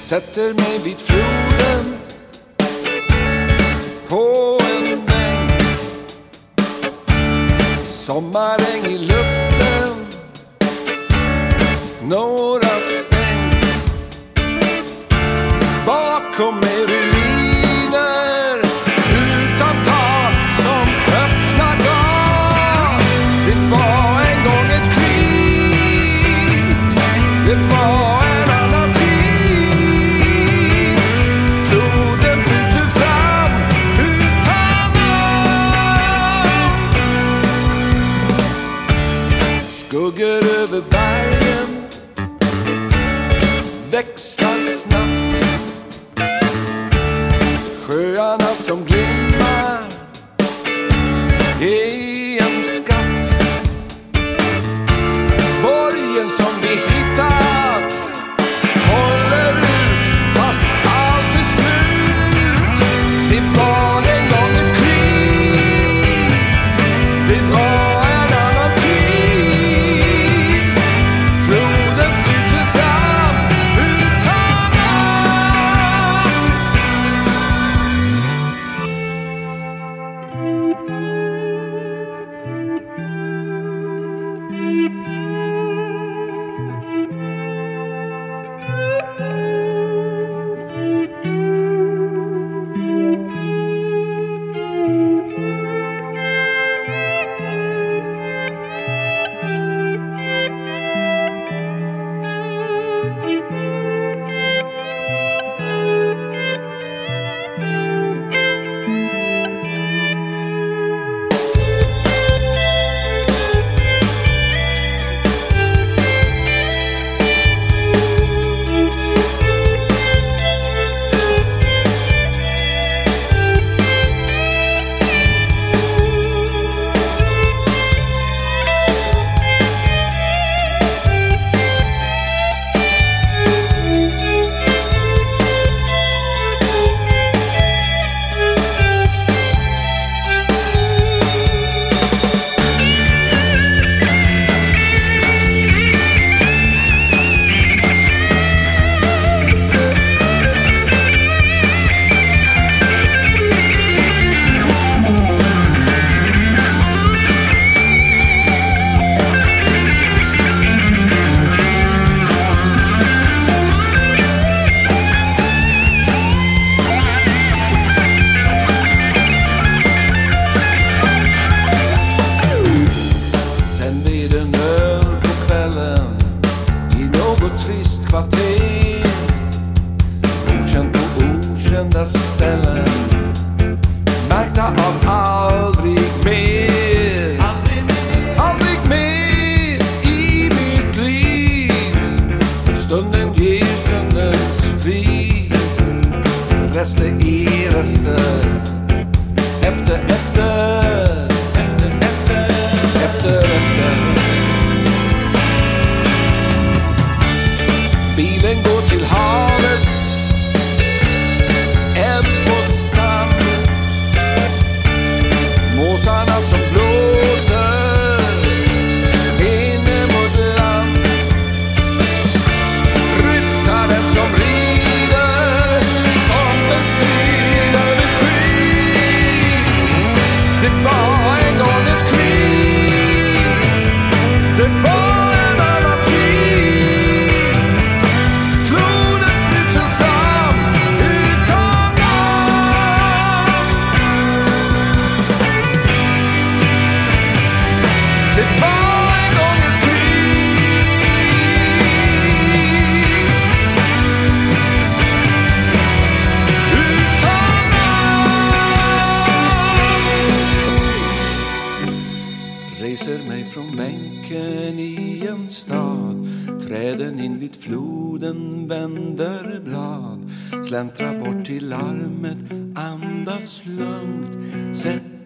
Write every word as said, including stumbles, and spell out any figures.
sätter mig vid floden på en bänk. Sommaräng i luften, några stänk. Bakom mig ruiner utan tak som öppna gav. Det var en gång ett krig, det var en annan tid. Floden flyter fram utan namn. Skuggor över bergen växlar snabbt. Sjöarna som glimmar är en skatt. Borgen som vi hittat håller ut fast allt är slut. Det var en gång ett krig, det var en annan tid. Floden flyter fram utan namn. Sen blir det en öl på kvällen i något trist kvarter. Okänt på okända ställen, märkta av aldrig mer. Aldrig mer i mitt liv. Stunden ger stundens fri. Rester i rester. Efter, efter. Efter, efter. Efter, efter. Bilen går till havet, ebb och sand. Måsarna som blåser inne mot land. Ryttaren som rider som en sydande skyn. Det var en gång ett krig, det var en annan tid. Floden flyter fram utan namn. Det var en gång ett krig utan namn. Reser mig från bänken i en stad. Träden in vid floden vänder blad. Släntrar bort till larmet, andas lugnt. Sätt